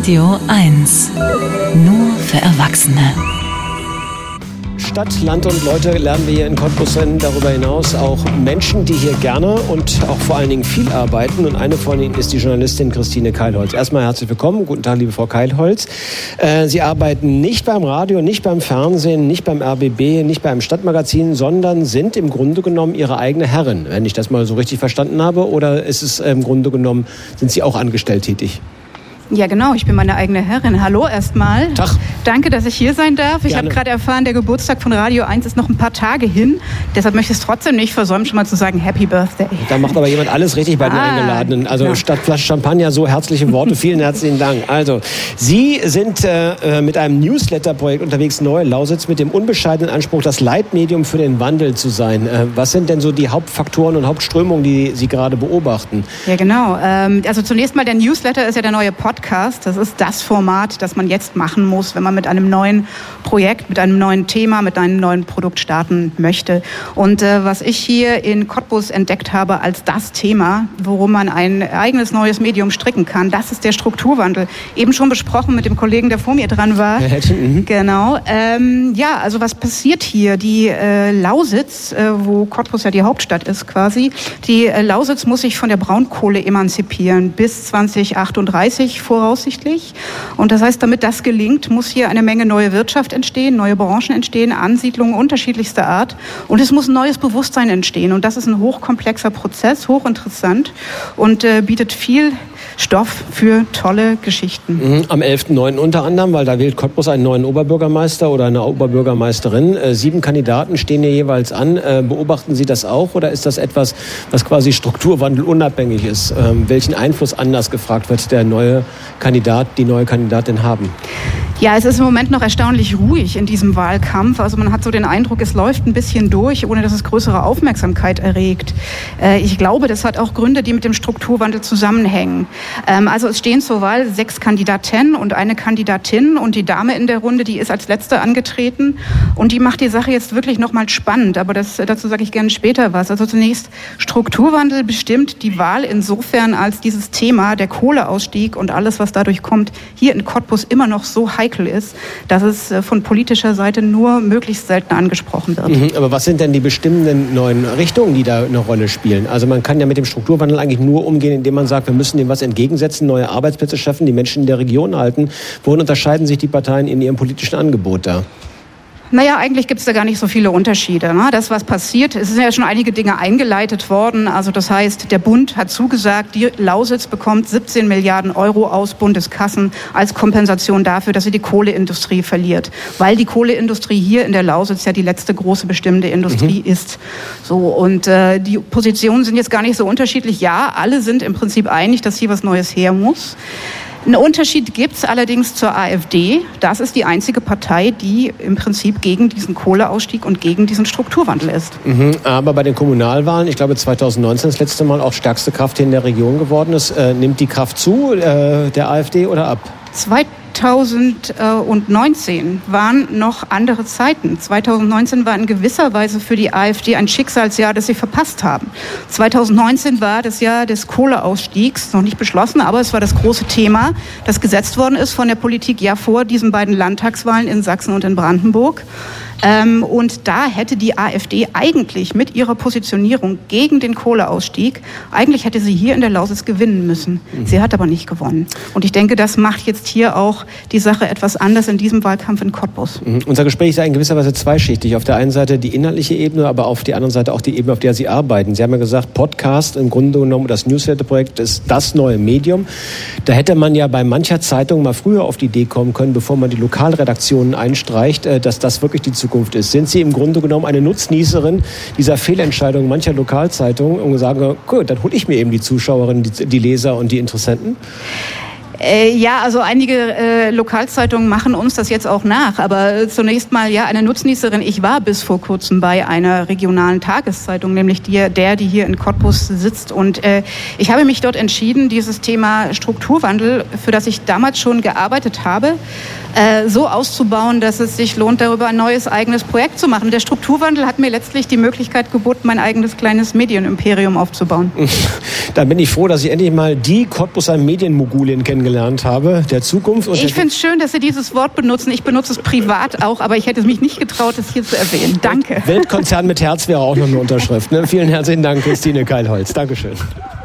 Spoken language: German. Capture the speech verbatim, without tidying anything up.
Radio eins. Nur für Erwachsene. Stadt, Land und Leute lernen wir hier in Cottbus kennen, darüber hinaus auch Menschen, die hier gerne und auch vor allen Dingen viel arbeiten. Und eine von ihnen ist die Journalistin Christine Keilholz. Erstmal herzlich willkommen. Guten Tag, liebe Frau Keilholz. Äh, Sie arbeiten nicht beim Radio, nicht beim Fernsehen, nicht beim R B B, nicht beim Stadtmagazin, sondern sind im Grunde genommen Ihre eigene Herrin, wenn ich das mal so richtig verstanden habe. Oder ist es im Grunde genommen, sind Sie auch angestellt tätig? Ja, genau. Ich bin meine eigene Herrin. Hallo erstmal. Tag. Danke, dass ich hier sein darf. Ich habe gerade erfahren, der Geburtstag von Radio eins ist noch ein paar Tage hin. Deshalb möchte ich es trotzdem nicht versäumen, schon mal zu sagen Happy Birthday. Da macht aber jemand alles richtig bei den ah, Eingeladenen. Also genau. Statt Flasche Champagner so herzliche Worte. Vielen herzlichen Dank. Also, Sie sind äh, mit einem Newsletter-Projekt unterwegs, Neue Lausitz, mit dem unbescheidenen Anspruch, das Leitmedium für den Wandel zu sein. Äh, was sind denn so die Hauptfaktoren und Hauptströmungen, die Sie gerade beobachten? Ja, genau. Ähm, also zunächst mal, der Newsletter ist ja der neue Podcast. Das ist das Format, das man jetzt machen muss, wenn man mit einem neuen Projekt, mit einem neuen Thema, mit einem neuen Produkt starten möchte. Und äh, was ich hier in Cottbus entdeckt habe als das Thema, worum man ein eigenes neues Medium stricken kann, das ist der Strukturwandel. Eben schon besprochen mit dem Kollegen, der vor mir dran war. Mhm. Genau. Ähm, ja, also was passiert hier? Die äh, Lausitz, äh, wo Cottbus ja die Hauptstadt ist quasi, die äh, Lausitz muss sich von der Braunkohle emanzipieren bis zwanzig achtunddreißig voraussichtlich. Und das heißt, damit das gelingt, muss hier eine Menge neue Wirtschaft entstehen, neue Branchen entstehen, Ansiedlungen unterschiedlichster Art. Und es muss ein neues Bewusstsein entstehen. Und das ist ein hochkomplexer Prozess, hochinteressant und äh, bietet viel Stoff für tolle Geschichten. Am elften neunten unter anderem, weil da wählt Cottbus einen neuen Oberbürgermeister oder eine Oberbürgermeisterin. Äh, sieben Kandidaten stehen hier jeweils an. Äh, beobachten Sie das auch oder ist das etwas, was quasi strukturwandelunabhängig ist? Ähm, welchen Einfluss, anders gefragt, wird der neue Kandidat, die neue Kandidatin haben? Ja, es ist im Moment noch erstaunlich ruhig in diesem Wahlkampf. Also man hat so den Eindruck, es läuft ein bisschen durch, ohne dass es größere Aufmerksamkeit erregt. Äh, ich glaube, das hat auch Gründe, die mit dem Strukturwandel zusammenhängen. Ähm, also es stehen zur Wahl sechs Kandidatinnen und eine Kandidatin und die Dame in der Runde, die ist als letzte angetreten und die macht die Sache jetzt wirklich nochmal spannend. Aber das, dazu sage ich gerne später was. Also zunächst, Strukturwandel bestimmt die Wahl insofern, als dieses Thema, der Kohleausstieg und alles, was dadurch kommt, hier in Cottbus immer noch so heikel ist, dass es von politischer Seite nur möglichst selten angesprochen wird. Mhm, aber was sind denn die bestimmenden neuen Richtungen, die da eine Rolle spielen? Also man kann ja mit dem Strukturwandel eigentlich nur umgehen, indem man sagt, wir müssen dem was entgegensetzen, neue Arbeitsplätze schaffen, die Menschen in der Region halten. Worin unterscheiden sich die Parteien in ihrem politischen Angebot da? Naja, eigentlich gibt es da gar nicht so viele Unterschiede. Ne? Das, was passiert, es sind ja schon einige Dinge eingeleitet worden. Also das heißt, der Bund hat zugesagt, die Lausitz bekommt siebzehn Milliarden Euro aus Bundeskassen als Kompensation dafür, dass sie die Kohleindustrie verliert. Weil die Kohleindustrie hier in der Lausitz ja die letzte große bestimmte Industrie mhm. ist. So, und äh, die Positionen sind jetzt gar nicht so unterschiedlich. Ja, alle sind im Prinzip einig, dass hier was Neues her muss. Einen Unterschied gibt es allerdings zur AfD. Das ist die einzige Partei, die im Prinzip gegen diesen Kohleausstieg und gegen diesen Strukturwandel ist. Mhm, aber bei den Kommunalwahlen, ich glaube zweitausendneunzehn das letzte Mal auch stärkste Kraft hier in der Region geworden ist, äh, nimmt die Kraft zu äh, der AfD oder ab? zweitausendneunzehn waren noch andere Zeiten. zweitausendneunzehn war in gewisser Weise für die AfD ein Schicksalsjahr, das sie verpasst haben. zweitausendneunzehn war das Jahr des Kohleausstiegs, noch nicht beschlossen, aber es war das große Thema, das gesetzt worden ist von der Politik ja vor diesen beiden Landtagswahlen in Sachsen und in Brandenburg. Ähm, und da hätte die AfD eigentlich mit ihrer Positionierung gegen den Kohleausstieg, eigentlich hätte sie hier in der Lausitz gewinnen müssen. Mhm. Sie hat aber nicht gewonnen. Und ich denke, das macht jetzt hier auch die Sache etwas anders in diesem Wahlkampf in Cottbus. Mhm. Unser Gespräch ist ja in gewisser Weise zweischichtig. Auf der einen Seite die inhaltliche Ebene, aber auf der anderen Seite auch die Ebene, auf der Sie arbeiten. Sie haben ja gesagt, Podcast im Grunde genommen, das Newsletter-Projekt ist das neue Medium. Da hätte man ja bei mancher Zeitung mal früher auf die Idee kommen können, bevor man die Lokalredaktionen einstreicht, dass das wirklich die Zukunft ist. Sind Sie im Grunde genommen eine Nutznießerin dieser Fehlentscheidung mancher Lokalzeitungen und sagen, gut, dann hole ich mir eben die Zuschauerinnen, die, die Leser und die Interessenten? Äh, ja, also einige äh, Lokalzeitungen machen uns das jetzt auch nach. Aber äh, zunächst mal, ja, eine Nutznießerin. Ich war bis vor kurzem bei einer regionalen Tageszeitung, nämlich die, der, die hier in Cottbus sitzt. Und äh, ich habe mich dort entschieden, dieses Thema Strukturwandel, für das ich damals schon gearbeitet habe, äh, so auszubauen, dass es sich lohnt, darüber ein neues eigenes Projekt zu machen. Der Strukturwandel hat mir letztlich die Möglichkeit geboten, mein eigenes kleines Medienimperium aufzubauen. Dann bin ich froh, dass ich endlich mal die Cottbuser Medienmogulin kennengelernt habe, der Zukunft. Und ich finde es schön, dass Sie dieses Wort benutzen. Ich benutze es privat auch, aber ich hätte es mich nicht getraut, es hier zu erwähnen. Danke. Weltkonzern mit Herz wäre auch noch eine Unterschrift. Ne? Vielen herzlichen Dank, Christine Keilholz. Dankeschön.